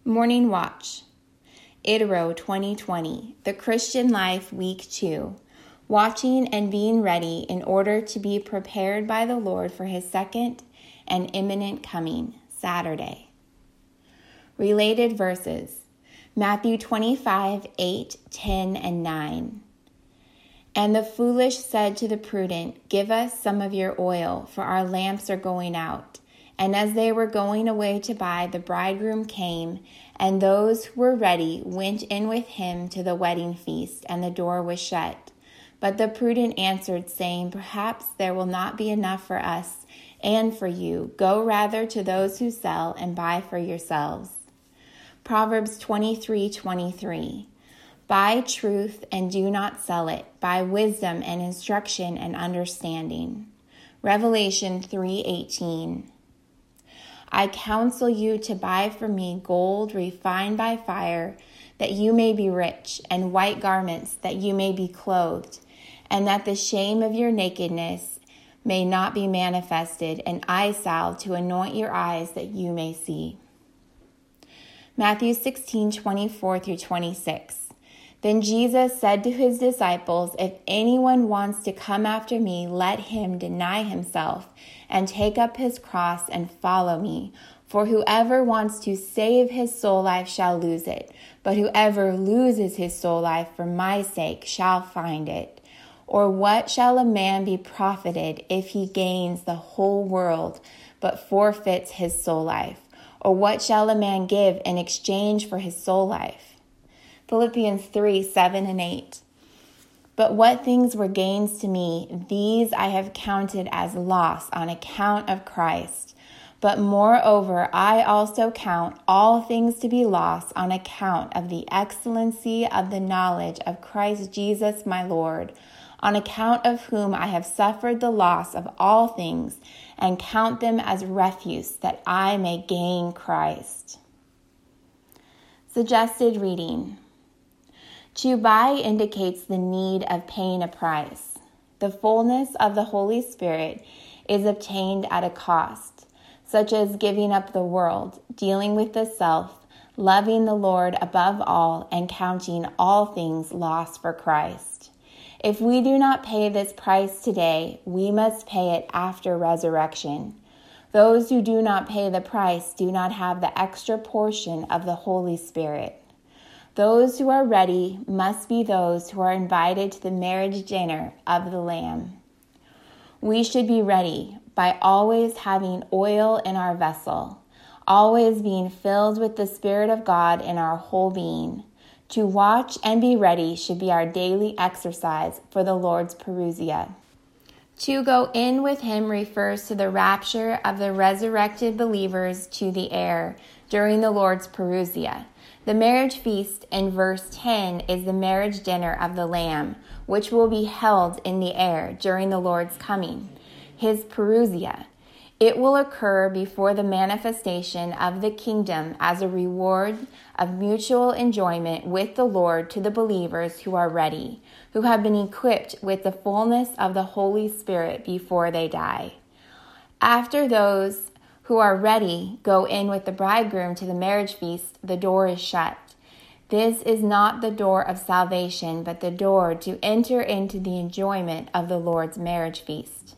Morning Watch, Itero 2020, The Christian Life, Week 2, Watching and being ready in order to be prepared by the Lord for His second and imminent coming, Saturday. Related verses, Matthew 25, 8, 10, and 9. And the foolish said to the prudent, Give us some of your oil, for our lamps are going out. And as they were going away to buy, the bridegroom came, and those who were ready went in with him to the wedding feast, and the door was shut. But the prudent answered, saying, Perhaps there will not be enough for us and for you. Go rather to those who sell and buy for yourselves. Proverbs 23:23. Buy truth and do not sell it. Buy wisdom and instruction and understanding. Revelation 3:18. I counsel you to buy from me gold refined by fire, that you may be rich, and white garments, that you may be clothed, and that the shame of your nakedness may not be manifested, and eye salve to anoint your eyes, that you may see. Matthew 16:24-26. Then Jesus said to his disciples, If anyone wants to come after me, let him deny himself and take up his cross and follow me. For whoever wants to save his soul life shall lose it, but whoever loses his soul life for my sake shall find it. Or what shall a man be profited if he gains the whole world but forfeits his soul life? Or what shall a man give in exchange for his soul life? Philippians 3:7 and 8. But what things were gains to me, these I have counted as loss on account of Christ. But moreover, I also count all things to be lost on account of the excellency of the knowledge of Christ Jesus my Lord, on account of whom I have suffered the loss of all things, and count them as refuse, that I may gain Christ. Suggested reading. To buy indicates the need of paying a price. The fullness of the Holy Spirit is obtained at a cost, such as giving up the world, dealing with the self, loving the Lord above all, and counting all things lost for Christ. If we do not pay this price today, we must pay it after resurrection. Those who do not pay the price do not have the extra portion of the Holy Spirit. Those who are ready must be those who are invited to the marriage dinner of the Lamb. We should be ready by always having oil in our vessel, always being filled with the Spirit of God in our whole being. To watch and be ready should be our daily exercise for the Lord's parousia. To go in with him refers to the rapture of the resurrected believers to the air during the Lord's parousia. The marriage feast in verse 10 is the marriage dinner of the Lamb, which will be held in the air during the Lord's coming, his parousia. It will occur before the manifestation of the kingdom as a reward of mutual enjoyment with the Lord to the believers who are ready, who have been equipped with the fullness of the Holy Spirit before they die. After those who are ready go in with the bridegroom to the marriage feast, the door is shut. This is not the door of salvation, but the door to enter into the enjoyment of the Lord's marriage feast.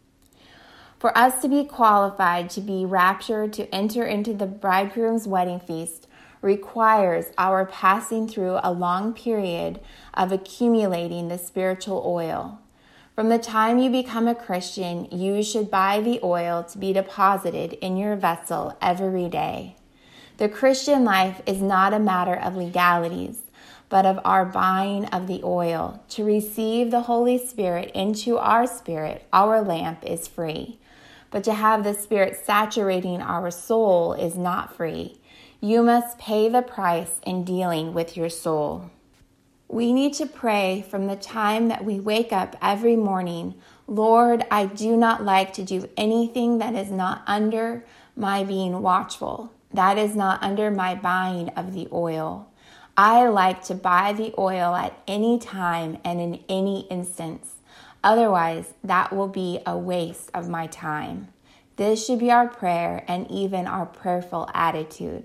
For us to be qualified to be raptured to enter into the bridegroom's wedding feast requires our passing through a long period of accumulating the spiritual oil. From the time you become a Christian, you should buy the oil to be deposited in your vessel every day. The Christian life is not a matter of legalities, but of our buying of the oil. To receive the Holy Spirit into our spirit, our lamp is free. But to have the Spirit saturating our soul is not free. You must pay the price in dealing with your soul. We need to pray from the time that we wake up every morning, Lord, I do not like to do anything that is not under my being watchful. That is not under my buying of the oil. I like to buy the oil at any time and in any instance. Otherwise, that will be a waste of my time. This should be our prayer and even our prayerful attitude.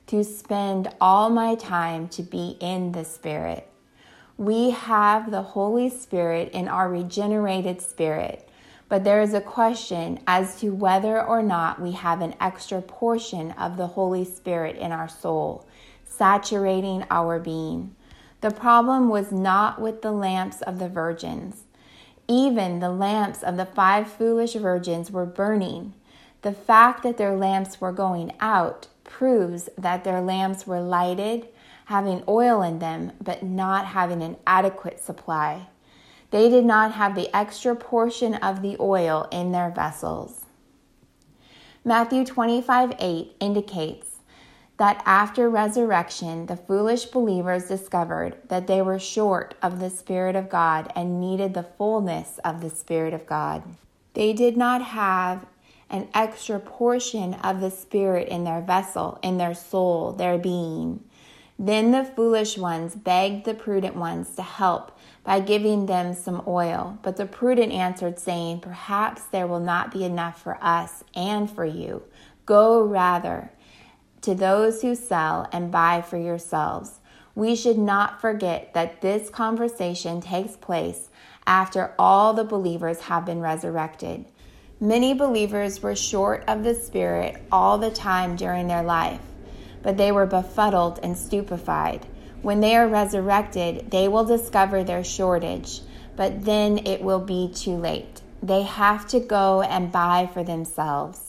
to spend all my time to be in the Spirit. We have the Holy Spirit in our regenerated spirit, but there is a question as to whether or not we have an extra portion of the Holy Spirit in our soul, saturating our being. The problem was not with the lamps of the virgins. Even the lamps of the 5 foolish virgins were burning. The fact that their lamps were going out proves that their lamps were lighted, having oil in them, but not having an adequate supply. They did not have the extra portion of the oil in their vessels. Matthew 25:8 indicates that after resurrection, the foolish believers discovered that they were short of the Spirit of God and needed the fullness of the Spirit of God. They did not have an extra portion of the Spirit in their vessel, in their soul, their being. Then the foolish ones begged the prudent ones to help by giving them some oil. But the prudent answered, saying, "Perhaps there will not be enough for us and for you. Go rather to those who sell and buy for yourselves." We should not forget that this conversation takes place after all the believers have been resurrected. Many believers were short of the Spirit all the time during their life, but they were befuddled and stupefied. When they are resurrected, they will discover their shortage, but then it will be too late. They have to go and buy for themselves.